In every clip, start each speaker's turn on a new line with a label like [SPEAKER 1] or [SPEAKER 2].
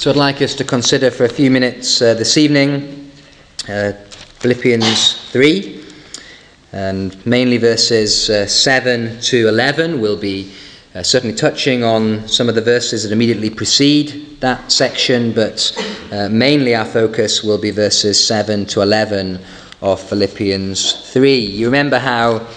[SPEAKER 1] So I'd like us to consider for a few minutes this evening Philippians 3, and mainly verses 7 to 11. We'll be certainly touching on some of the verses that immediately precede that section, but mainly our focus will be verses 7 to 11 of Philippians 3. You remember how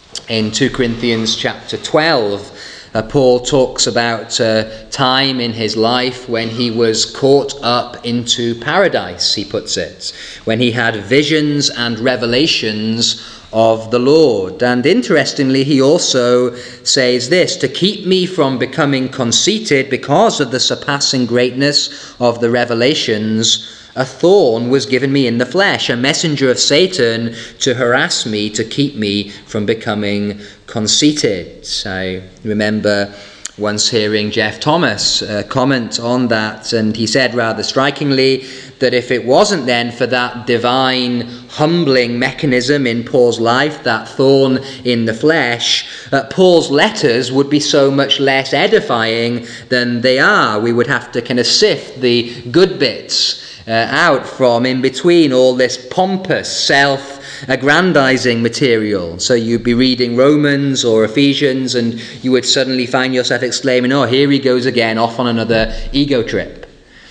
[SPEAKER 1] in 2 Corinthians chapter 12, Paul talks about a time in his life when he was caught up into paradise, he puts it, when he had visions and revelations of the Lord. And interestingly, he also says this: to keep me from becoming conceited because of the surpassing greatness of the revelations, a thorn was given me in the flesh, a messenger of Satan to harass me, to keep me from becoming conceited. I remember once hearing Jeff Thomas comment on that, and he said rather strikingly that if it wasn't then for that divine humbling mechanism in Paul's life, that thorn in the flesh, Paul's letters would be so much less edifying than they are. We would have to kind of sift the good bits out from in between all this pompous self-aggrandizing material. So you'd be reading Romans or Ephesians and you would suddenly find yourself exclaiming, oh, here he goes again, off on another ego trip.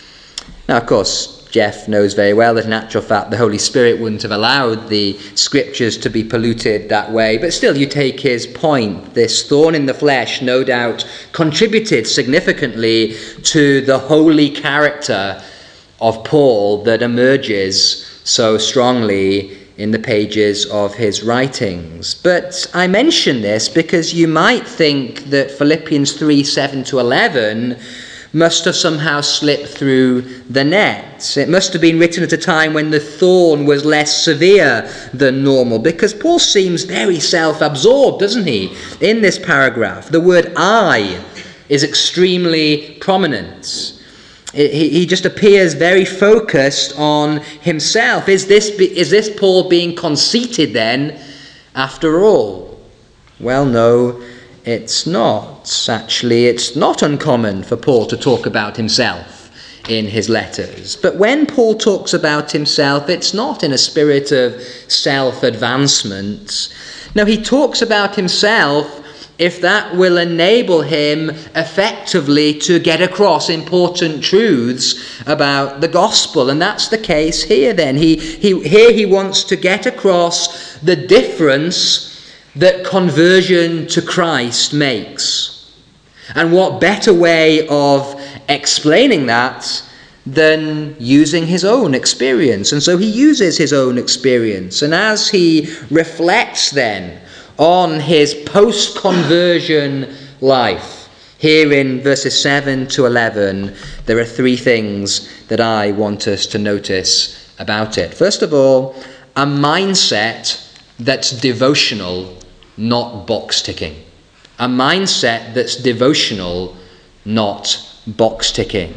[SPEAKER 1] Now, of course, Jeff knows very well that in actual fact the Holy Spirit wouldn't have allowed the scriptures to be polluted that way. But still, you take his point. This thorn in the flesh no doubt contributed significantly to the holy character of Paul that emerges so strongly in the pages of his writings. But I mention this because you might think that Philippians 3, 7 to 11 must have somehow slipped through the net. It must have been written at a time when the thorn was less severe than normal, because Paul seems very self-absorbed, doesn't he, in this paragraph? The word I is extremely prominent. He just appears very focused on himself. Is this Paul being conceited then, after all? Well, no, it's not. Actually, it's not uncommon for Paul to talk about himself in his letters. But when Paul talks about himself, it's not in a spirit of self-advancement. No, he talks about himself if that will enable him effectively to get across important truths about the gospel. And that's the case here then. He wants to get across the difference that conversion to Christ makes. And what better way of explaining that than using his own experience? And so he uses his own experience. And as he reflects then on his post-conversion life, here in verses 7 to 11, there are three things that I want us to notice about it. First of all, a mindset that's devotional, not box-ticking. A mindset that's devotional, not box-ticking.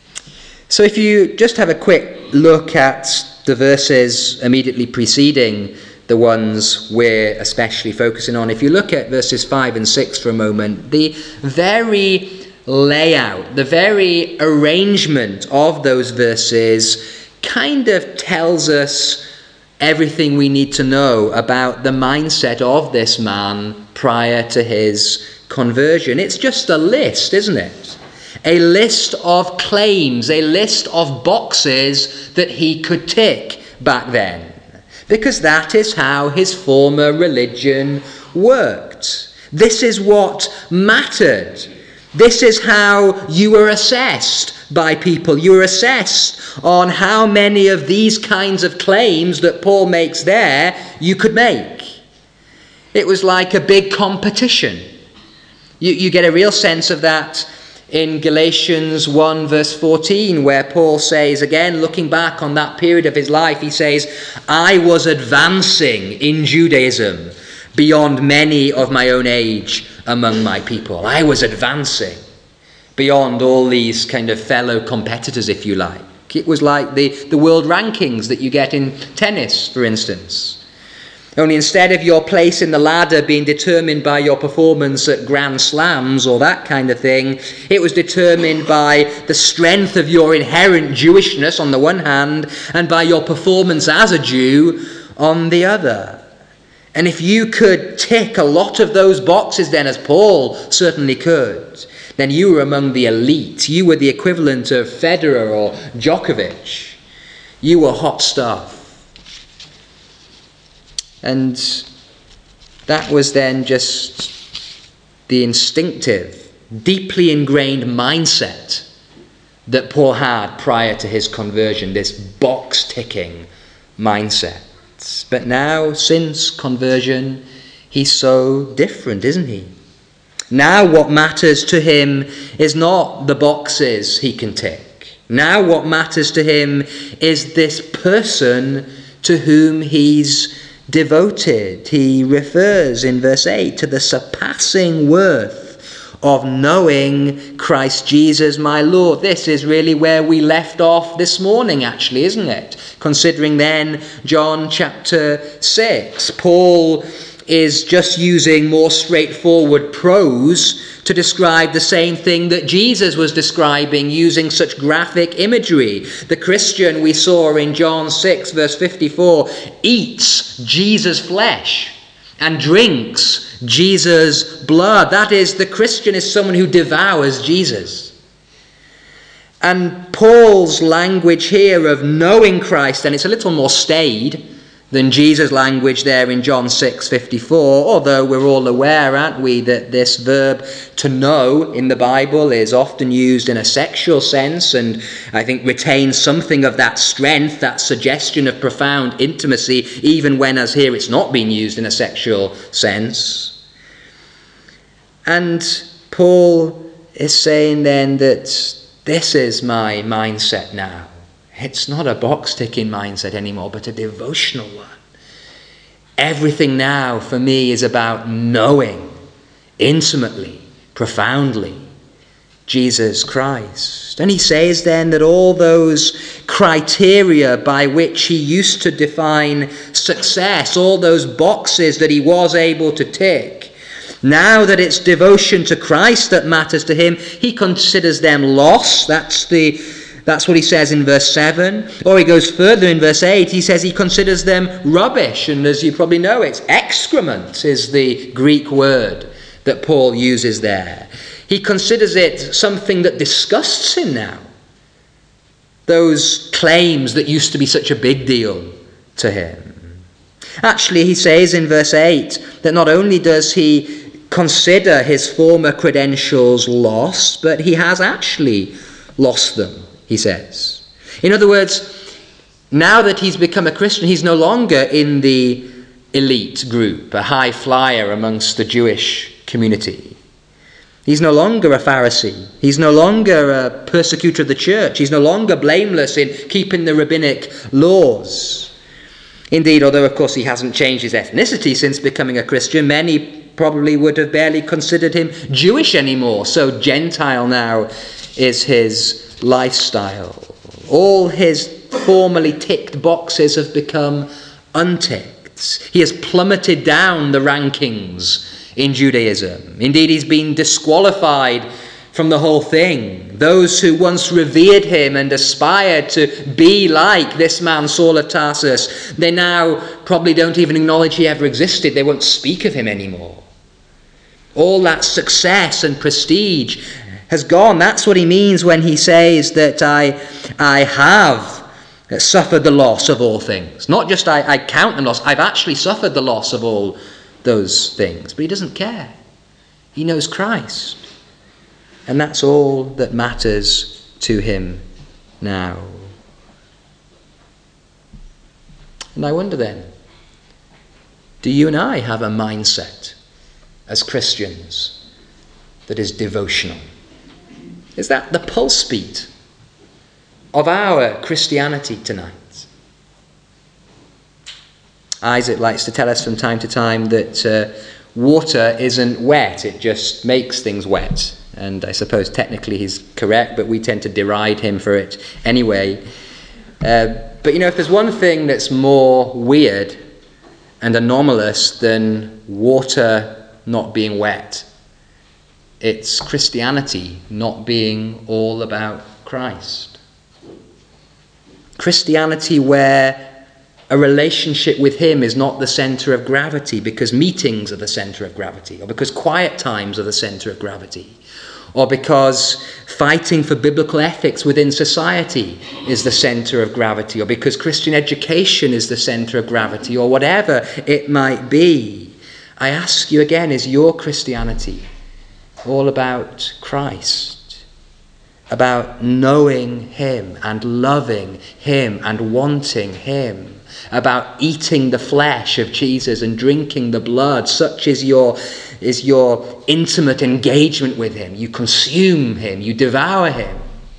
[SPEAKER 1] So if you just have a quick look at the verses immediately preceding the ones we're especially focusing on. If you look at verses 5 and 6 for a moment, the very layout, the very arrangement of those verses kind of tells us everything we need to know about the mindset of this man prior to his conversion. It's just a list, isn't it? A list of claims, a list of boxes that he could tick back then, because that is how his former religion worked. This is what mattered. This is how you were assessed by people. You were assessed on how many of these kinds of claims that Paul makes there you could make. It was like a big competition. You get a real sense of that in Galatians 1 verse 14, where Paul says, again, looking back on that period of his life, he says, I was advancing in Judaism beyond many of my own age among my people. I was advancing beyond all these kind of fellow competitors, if you like. It was like the world rankings that you get in tennis, for instance. Only instead of your place in the ladder being determined by your performance at Grand Slams or that kind of thing, it was determined by the strength of your inherent Jewishness on the one hand, and by your performance as a Jew on the other. And if you could tick a lot of those boxes then, as Paul certainly could, then you were among the elite. You were the equivalent of Federer or Djokovic. You were hot stuff. And that was then just the instinctive, deeply ingrained mindset that Paul had prior to his conversion, this box-ticking mindset. But now, since conversion, he's so different, isn't he? Now what matters to him is not the boxes he can tick. Now what matters to him is this person to whom he's devoted. He refers in verse 8 to the surpassing worth of knowing Christ Jesus my Lord. This is really where we left off this morning, actually, isn't it? Considering then John chapter 6. Paul is just using more straightforward prose to describe the same thing that Jesus was describing, using such graphic imagery. The Christian we saw in John 6 verse 54 eats Jesus' flesh and drinks Jesus' blood. That is, the Christian is someone who devours Jesus. And Paul's language here of knowing Christ, and it's a little more staid than Jesus' language there in John 6:54, although we're all aware, aren't we, that this verb to know in the Bible is often used in a sexual sense, and I think retains something of that strength, that suggestion of profound intimacy, even when, as here, it's not being used in a sexual sense. And Paul is saying then that this is my mindset now. It's not a box-ticking mindset anymore, but a devotional one. Everything now for me is about knowing intimately, profoundly, Jesus Christ. And he says then that all those criteria by which he used to define success, all those boxes that he was able to tick, now that it's devotion to Christ that matters to him, he considers them loss. That's what he says in verse 7. Or he goes further in verse 8. He says he considers them rubbish. And as you probably know, it's excrement is the Greek word that Paul uses there. He considers it something that disgusts him now. Those claims that used to be such a big deal to him. Actually, he says in verse 8 that not only does he consider his former credentials lost, but he has actually lost them, he says. In other words, now that he's become a Christian, he's no longer in the elite group, a high flyer amongst the Jewish community. He's no longer a Pharisee. He's no longer a persecutor of the church. He's no longer blameless in keeping the rabbinic laws. Indeed, although of course he hasn't changed his ethnicity since becoming a Christian, many probably would have barely considered him Jewish anymore. So Gentile now is his lifestyle. All his formerly ticked boxes have become unticked. He has plummeted down the rankings in Judaism. Indeed, he's been disqualified from the whole thing. Those who once revered him and aspired to be like this man Saul of Tarsus, they now probably don't even acknowledge he ever existed. They won't speak of him anymore. All that success and prestige has gone. That's what he means when he says that I have suffered the loss of all things. Not just I count them loss, I've actually suffered the loss of all those things. But he doesn't care. He knows Christ. And that's all that matters to him now. And I wonder then, do you and I have a mindset as Christians that is devotional? Is that the pulse beat of our Christianity tonight? Isaac likes to tell us from time to time that water isn't wet, it just makes things wet. And I suppose technically he's correct, but we tend to deride him for it anyway. But you know, if there's one thing that's more weird and anomalous than water not being wet. It's Christianity not being all about Christ. Christianity where a relationship with him is not the centre of gravity because meetings are the centre of gravity, or because quiet times are the centre of gravity, or because fighting for biblical ethics within society is the centre of gravity, or because Christian education is the centre of gravity, or whatever it might be. I ask you again, is your Christianity all about Christ? About knowing him and loving him and wanting him? About eating the flesh of Jesus and drinking the blood? Such is your intimate engagement with him. You consume him, you devour him.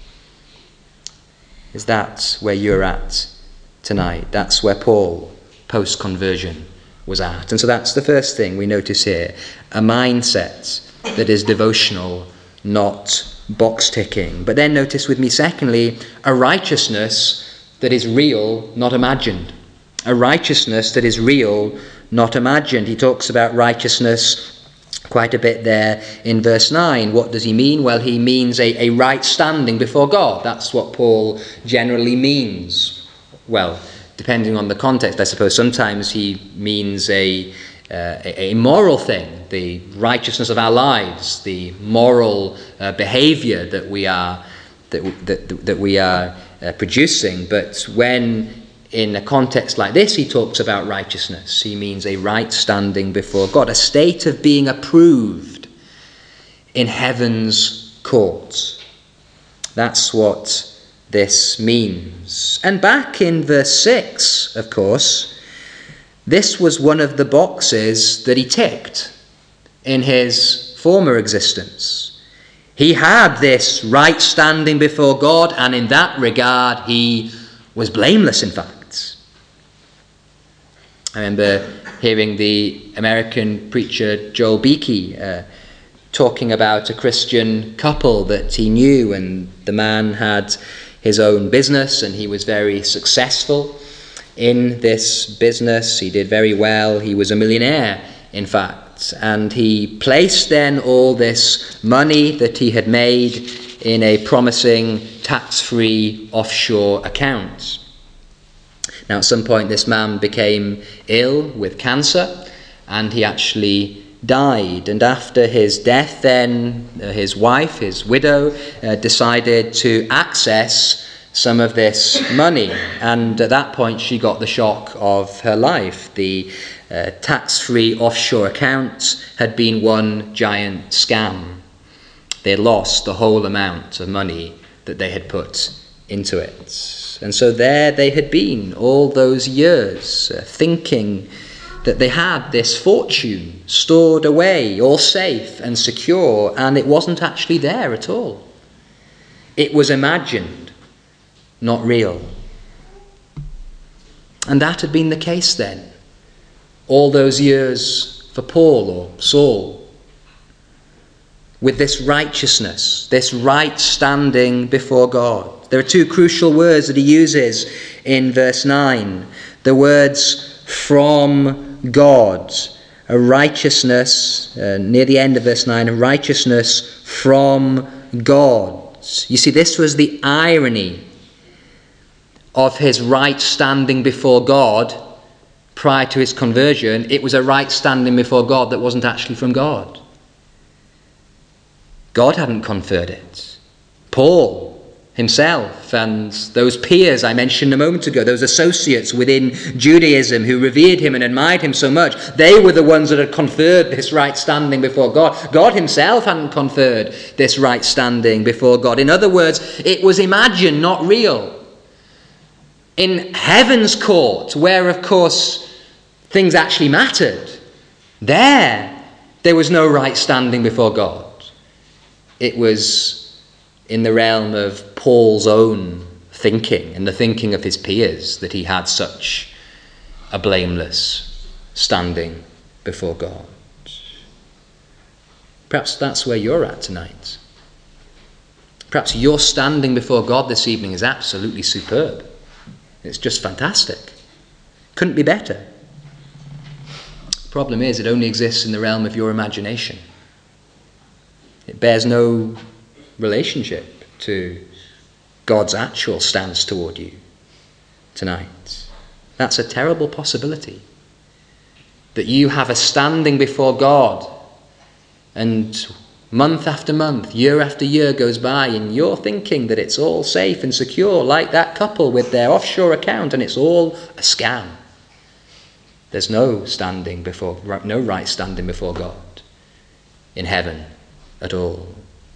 [SPEAKER 1] Is that where you're at tonight? That's where Paul, post-conversion, was at. And so that's the first thing we notice here. A mindset that is devotional, not box-ticking. But then notice with me, secondly, a righteousness that is real, not imagined. A righteousness that is real, not imagined. He talks about righteousness quite a bit there in verse 9. What does he mean? Well, he means a right standing before God. That's what Paul generally means. Well, depending on the context, I suppose. Sometimes he means a moral thing, the righteousness of our lives, the moral behaviour that we are producing. But when in a context like this he talks about righteousness, he means a right standing before God, a state of being approved in heaven's court. That's what this means. And back in verse 6, of course, this was one of the boxes that he ticked in his former existence. He had this right standing before God, and in that regard he was blameless, in fact. I remember hearing the American preacher Joel Beakey talking about a Christian couple that he knew, and the man had his own business and he was very successful in this business. He did very well. He was a millionaire, in fact, and he placed then all this money that he had made in a promising tax-free offshore account. Now, at some point, this man became ill with cancer, and he actually died. And after his death, then his wife, his widow, decided to access some of this money. And at that point, she got the shock of her life. The tax-free offshore account had been one giant scam. They had lost the whole amount of money that they had put into it. And so there they had been all those years, thinking that they had this fortune stored away, all safe and secure, and it wasn't actually there at all. It was imagined, not real. And that had been the case then, all those years for Paul or Saul. With this righteousness, this right standing before God. There are two crucial words that he uses in verse 9. The words from God. A righteousness, near the end of verse 9, a righteousness from God. You see, this was the irony of his right standing before God prior to his conversion. It was a right standing before God that wasn't actually from God. God hadn't conferred it. Paul himself and those peers I mentioned a moment ago, those associates within Judaism who revered him and admired him so much, they were the ones that had conferred this right standing before God. God himself hadn't conferred this right standing before God. In other words, it was imagined, not real. In heaven's court, where of course things actually mattered, there was no right standing before God. It was in the realm of Paul's own thinking and the thinking of his peers that he had such a blameless standing before God. Perhaps that's where you're at tonight. Perhaps your standing before God this evening is absolutely superb. It's just fantastic. Couldn't be better. The problem is it only exists in the realm of your imagination. It bears no relationship to God's actual stance toward you tonight. That's a terrible possibility. That you have a standing before God, and month after month, year after year goes by, and you're thinking that it's all safe and secure, like that couple with their offshore account, and it's all a scam. There's no right standing before God in heaven at all.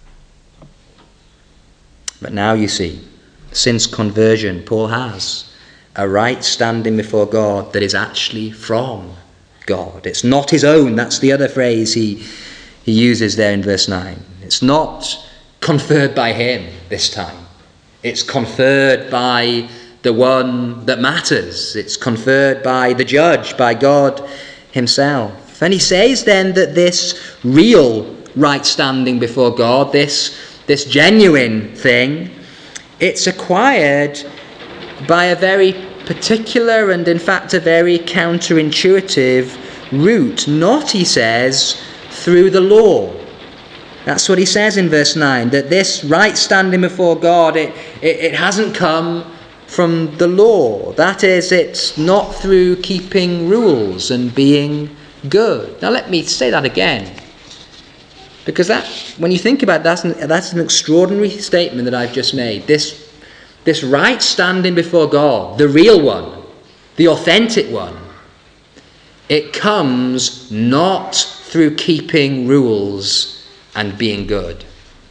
[SPEAKER 1] But now you see, since conversion, Paul has a right standing before God that is actually from God. It's not his own. That's the other phrase he uses there in verse 9. It's not conferred by him this time. It's conferred by the one that matters. It's conferred by the judge, by God himself. And he says then that this real right standing before God, this genuine thing, it's acquired by a very particular and in fact a very counterintuitive route. Not, he says, through the law. That's what he says in verse 9, that this right standing before God, it hasn't come from the law. That is, it's not through keeping rules and being good. Now let me say that again, because that, when you think about that, that's an extraordinary statement that I've just made. This right standing before God, the real one, the authentic one, it comes not through keeping rules and being good.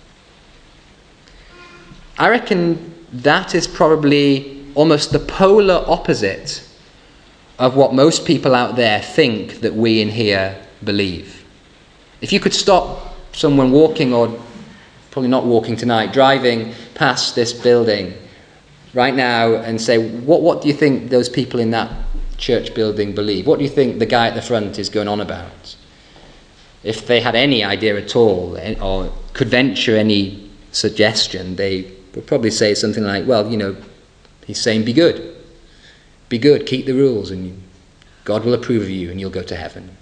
[SPEAKER 1] I reckon that is probably almost the polar opposite of what most people out there think that we in here believe. If you could stop someone walking, or probably not walking tonight, driving past this building right now and say, what do you think those people in that church building believe? What do you think the guy at the front is going on about? If they had any idea at all, or could venture any suggestion, they would probably say something like, well, he's saying be good, keep the rules, and God will approve of you and you'll go to heaven.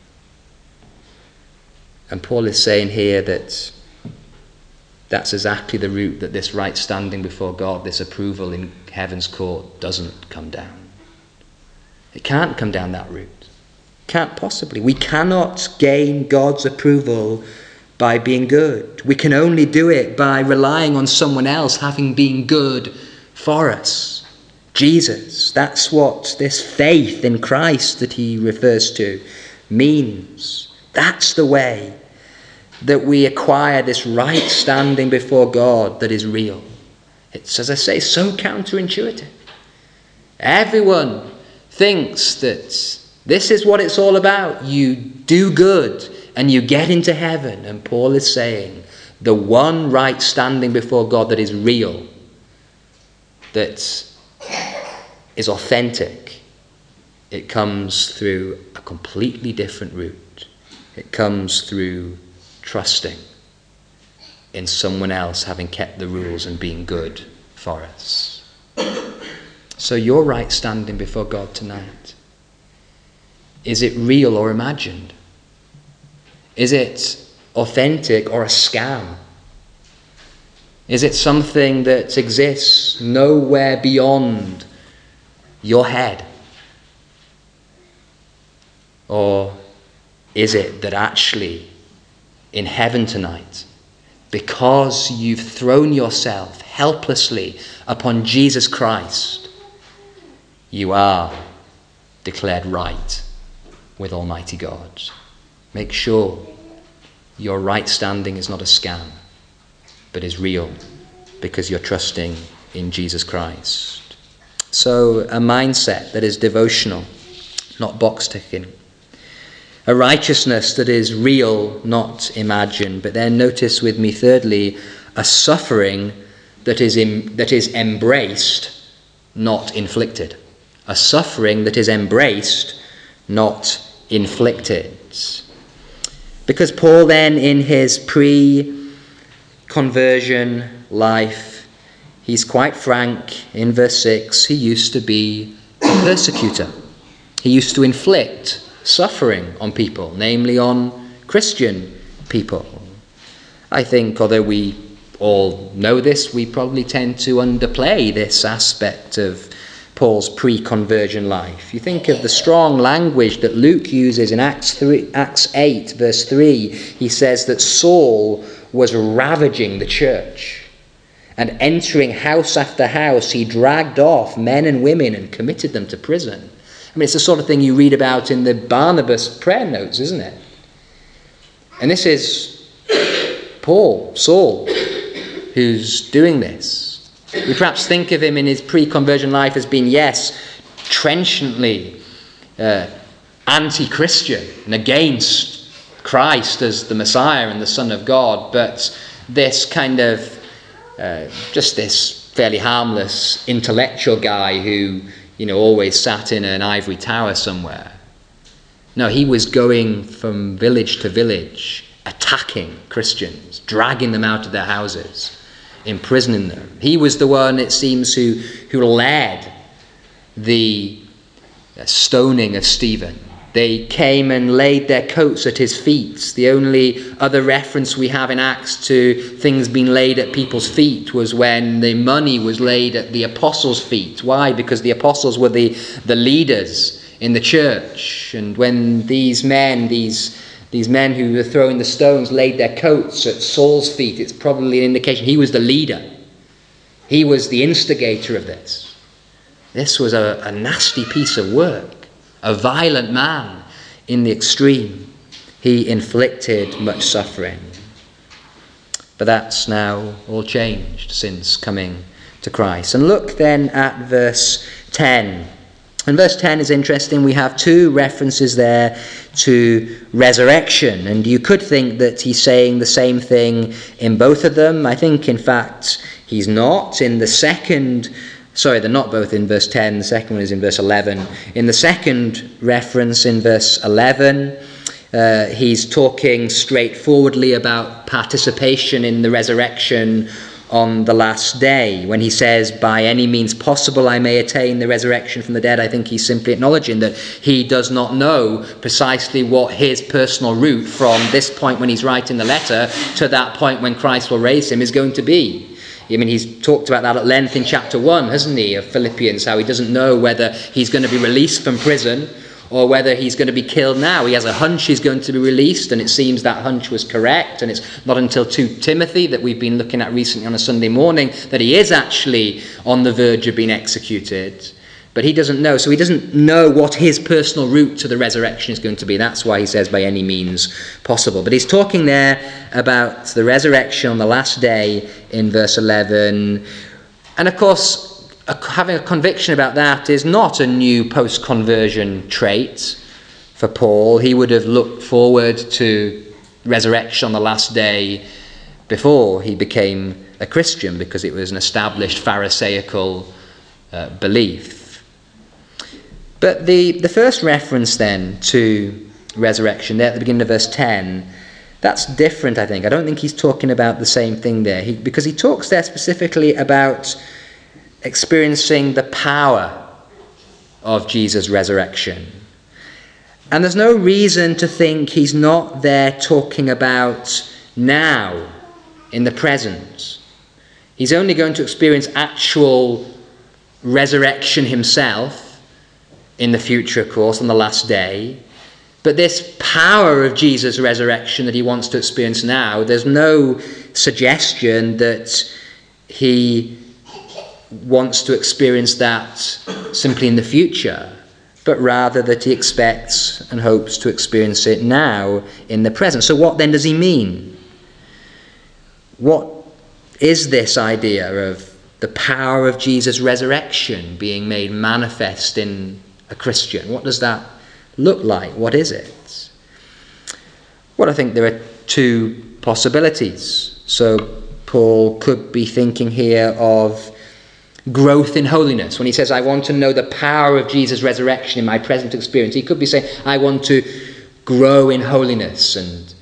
[SPEAKER 1] And Paul is saying here that that's exactly the route that this right standing before God, this approval in heaven's court, doesn't come down. It can't come down that route. Can't possibly. We cannot gain God's approval by being good. We can only do it by relying on someone else having been good for us. Jesus. That's what this faith in Christ that he refers to means. That's the way that we acquire this right standing before God that is real. It's, as I say, so counterintuitive. Everyone thinks that this is what it's all about. You do good and you get into heaven. And Paul is saying the one right standing before God that is real, that is authentic, it comes through a completely different route. It comes through trusting in someone else having kept the rules and being good for us. So your right standing before God tonight, is it real or imagined? Is it authentic or a scam? Is it something that exists nowhere beyond your head? Or is it that actually in heaven tonight, because you've thrown yourself helplessly upon Jesus Christ, you are declared right with Almighty God? Make sure your right standing is not a scam, but is real, because you're trusting in Jesus Christ. So a mindset that is devotional, not box ticking. A righteousness that is real, not imagined. But then notice with me, thirdly, a suffering that is embraced, not inflicted. A suffering that is embraced, not inflicted. Because Paul then, in his pre-conversion life, he's quite frank in verse 6. He used to be a persecutor. He used to inflict suffering on people, namely on Christian people. I think, although we all know this, we probably tend to underplay this aspect of Paul's pre-conversion life. You think of the strong language that Luke uses in Acts 8, verse 3. He says that Saul was ravaging the church, and entering house after house, he dragged off men and women and committed them to prison. I mean, it's the sort of thing you read about in the Barnabas prayer notes, isn't it? And this is Saul, who's doing this. We perhaps think of him in his pre-conversion life as being, yes, trenchantly anti-Christian and against Christ as the Messiah and the Son of God, but this kind of, just this fairly harmless intellectual guy who, always sat in an ivory tower somewhere. No, he was going from village to village, attacking Christians, dragging them out of their houses, imprisoning them. He was the one, it seems, who led the stoning of Stephen. They came and laid their coats at his feet. The only other reference we have in Acts to things being laid at people's feet was when the money was laid at the apostles' feet. Why? Because the apostles were the leaders in the church. And when these men who were throwing the stones laid their coats at Saul's feet, it's probably an indication he was the leader. He was the instigator of this. This was a nasty piece of work. A violent man in the extreme. He inflicted much suffering. But that's now all changed since coming to Christ. And look then at verse 10. And verse 10 is interesting. We have two references there to resurrection. And you could think that he's saying the same thing in both of them. I think, in fact, he's not. In the second... Sorry, they're not both in verse 10. The second one is in verse 11. In the second reference in verse 11, he's talking straightforwardly about participation in the resurrection on the last day. When he says, by any means possible I may attain the resurrection from the dead, I think he's simply acknowledging that he does not know precisely what his personal route from this point when he's writing the letter to that point when Christ will raise him is going to be. I mean, he's talked about that at length in chapter 1, hasn't he, of Philippians, how he doesn't know whether he's going to be released from prison or whether he's going to be killed now. He has a hunch he's going to be released, and it seems that hunch was correct, and it's not until 2 Timothy that we've been looking at recently on a Sunday morning that he is actually on the verge of being executed. But he doesn't know, so he doesn't know what his personal route to the resurrection is going to be. That's why he says by any means possible. But he's talking there about the resurrection on the last day in verse 11. And of course, having a conviction about that is not a new post-conversion trait for Paul. He would have looked forward to resurrection on the last day before he became a Christian, because it was an established Pharisaical belief. But the first reference then to resurrection there at the beginning of verse 10, that's different, I think. I don't think he's talking about the same thing there, because he talks there specifically about experiencing the power of Jesus' resurrection. And there's no reason to think he's not there talking about now, in the present. He's only going to experience actual resurrection himself in the future, of course, on the last day. But this power of Jesus' resurrection that he wants to experience now, there's no suggestion that he wants to experience that simply in the future, but rather that he expects and hopes to experience it now in the present. So what then does he mean? What is this idea of the power of Jesus' resurrection being made manifest in a Christian? What does that look like? What is it? Well, I think there are two possibilities. So Paul could be thinking here of growth in holiness. When he says, I want to know the power of Jesus' resurrection in my present experience, he could be saying, I want to grow in holiness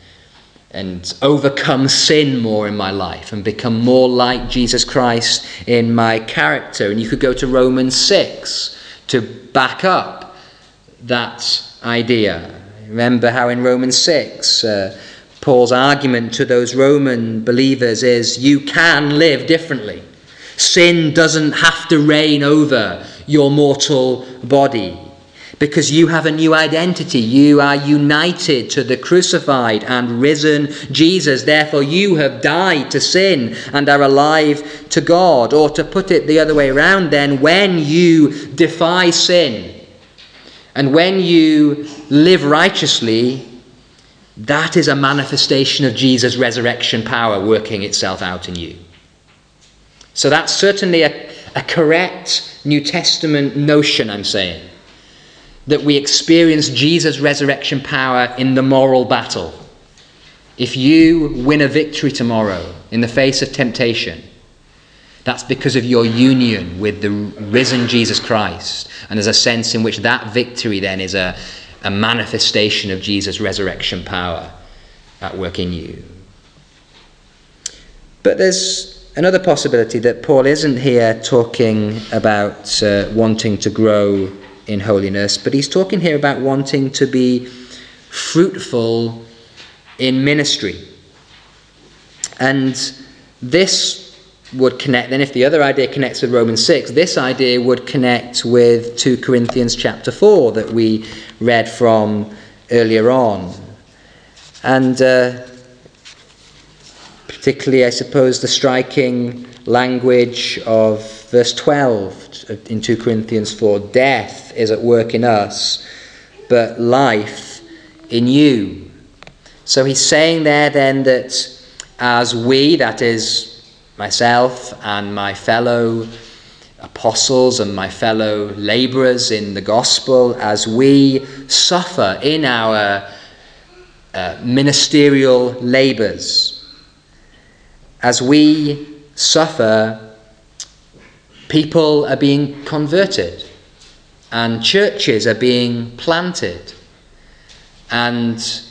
[SPEAKER 1] and overcome sin more in my life and become more like Jesus Christ in my character. And you could go to Romans 6 to back up that idea. Remember how in Romans 6, Paul's argument to those Roman believers is you can live differently. Sin doesn't have to reign over your mortal body because you have a new identity. You are united to the crucified and risen Jesus. Therefore, you have died to sin and are alive to God. Or to put it the other way around then, when you defy sin and when you live righteously, that is a manifestation of Jesus' resurrection power working itself out in you. So that's certainly a correct New Testament notion, I'm saying, that we experience Jesus' resurrection power in the moral battle. If you win a victory tomorrow in the face of temptation, that's because of your union with the risen Jesus Christ. And there's a sense in which that victory then is a manifestation of Jesus' resurrection power at work in you. But there's another possibility that Paul isn't here talking about wanting to grow in holiness, but he's talking here about wanting to be fruitful in ministry. And this would connect, then if the other idea connects with Romans 6, this idea would connect with 2 Corinthians chapter 4 that we read from earlier on. And particularly, I suppose, the striking language of verse 12 in 2 Corinthians 4, death is at work in us, but life in you. So he's saying there then that as we, that is myself and my fellow apostles and my fellow labourers in the gospel, as we suffer in our ministerial labours, as we suffer, people are being converted and churches are being planted and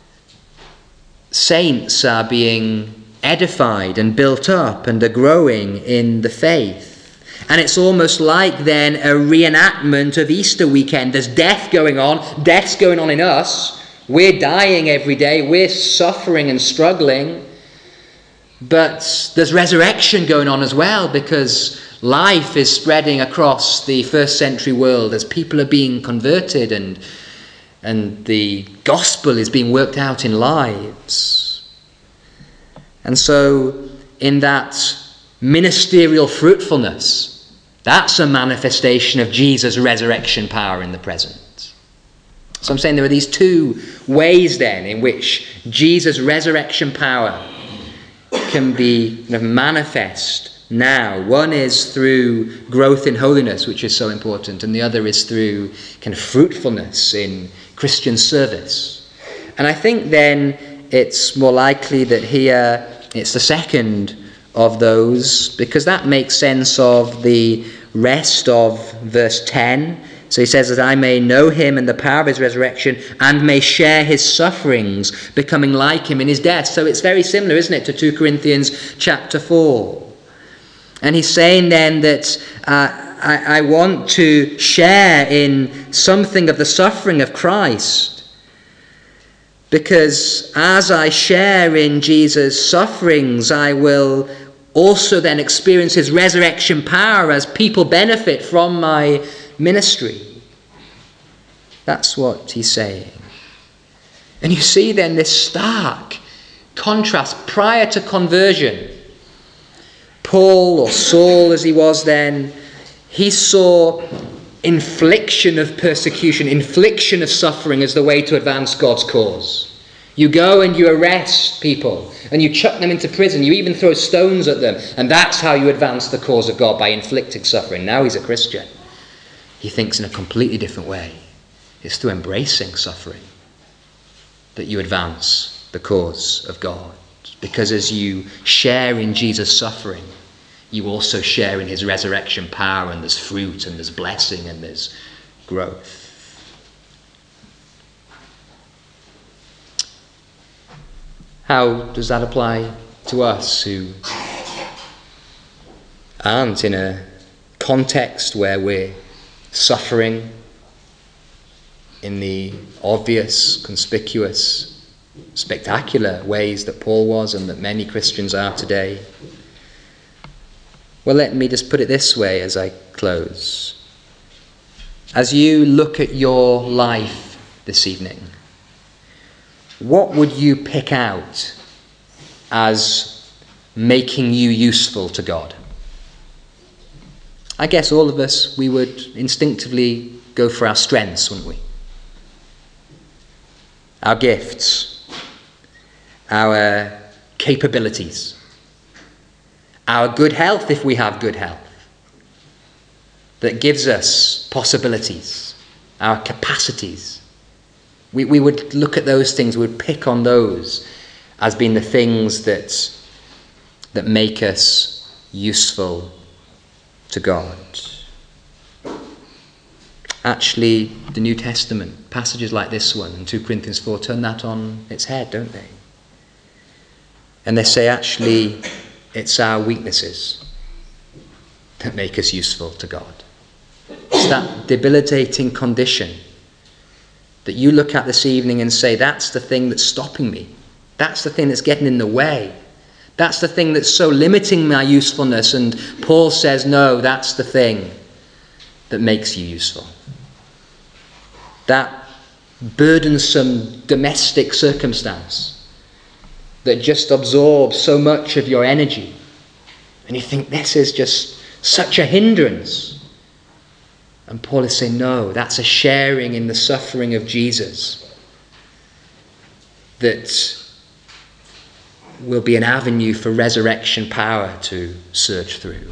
[SPEAKER 1] saints are being edified and built up and are growing in the faith. And it's almost like then a reenactment of Easter weekend. There's death going on. Death's going on in us. We're dying every day. We're suffering and struggling. But there's resurrection going on as well, because life is spreading across the first century world as people are being converted and the gospel is being worked out in lives. And so in that ministerial fruitfulness, that's a manifestation of Jesus' resurrection power in the present. So I'm saying there are these two ways then in which Jesus' resurrection power can be kind of manifest now. One is through growth in holiness, which is so important, and the other is through kind of fruitfulness in Christian service. And I think then it's more likely that here it's the second of those, because that makes sense of the rest of verse 10. So he says that I may know him and the power of his resurrection and may share his sufferings, becoming like him in his death. So it's very similar, isn't it, to 2 Corinthians chapter 4. And he's saying then that I want to share in something of the suffering of Christ, because as I share in Jesus' sufferings, I will also then experience his resurrection power as people benefit from my ministry. That's what he's saying. And you see then this stark contrast. Prior to conversion, Paul, or Saul as he was then, he saw infliction of persecution, infliction of suffering as the way to advance God's cause. You go and you arrest people and you chuck them into prison. You even throw stones at them, and that's how you advance the cause of God, by inflicting suffering. Now he's a Christian. He thinks in a completely different way. It's through embracing suffering that you advance the cause of God. Because as you share in Jesus' suffering, you also share in his resurrection power, and there's fruit and there's blessing and there's growth. How does that apply to us who aren't in a context where we're suffering in the obvious, conspicuous, spectacular ways that Paul was and that many Christians are today? Well, let me just put it this way as I close. As you look at your life this evening, what would you pick out as making you useful to God? I guess all of us, we would instinctively go for our strengths, wouldn't we? Our gifts, our capabilities, our good health if we have good health, that gives us possibilities, our capacities. We would look at those things, we would pick on those as being the things that make us useful to God. Actually, the New Testament, passages like this one in 2 Corinthians 4 turn that on its head, don't they? And they say actually it's our weaknesses that make us useful to God. It's that debilitating condition that you look at this evening and say, that's the thing that's stopping me. That's the thing that's getting in the way. That's the thing that's so limiting my usefulness. And Paul says, no, that's the thing that makes you useful. That burdensome domestic circumstance that just absorbs so much of your energy. And you think, this is just such a hindrance. And Paul is saying, no, that's a sharing in the suffering of Jesus that will be an avenue for resurrection power to surge through.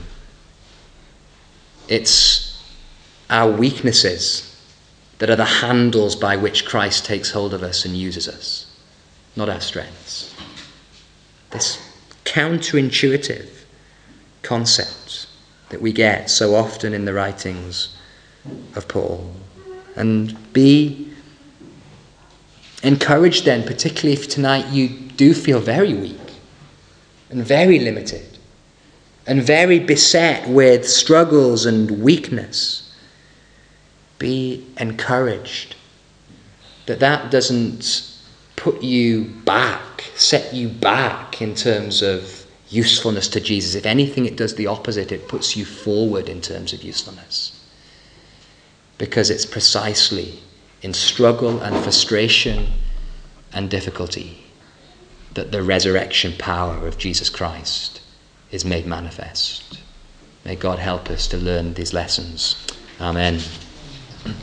[SPEAKER 1] It's our weaknesses that are the handles by which Christ takes hold of us and uses us, not our strengths. This counterintuitive concept that we get so often in the writings of Paul. And be encouraged then, particularly if tonight you do feel very weak and very limited and very beset with struggles and weakness. Be encouraged that doesn't put you back, set you back in terms of usefulness to Jesus. If anything, it does the opposite. It puts you forward in terms of usefulness. Because it's precisely in struggle and frustration and difficulty that the resurrection power of Jesus Christ is made manifest. May God help us to learn these lessons. Amen.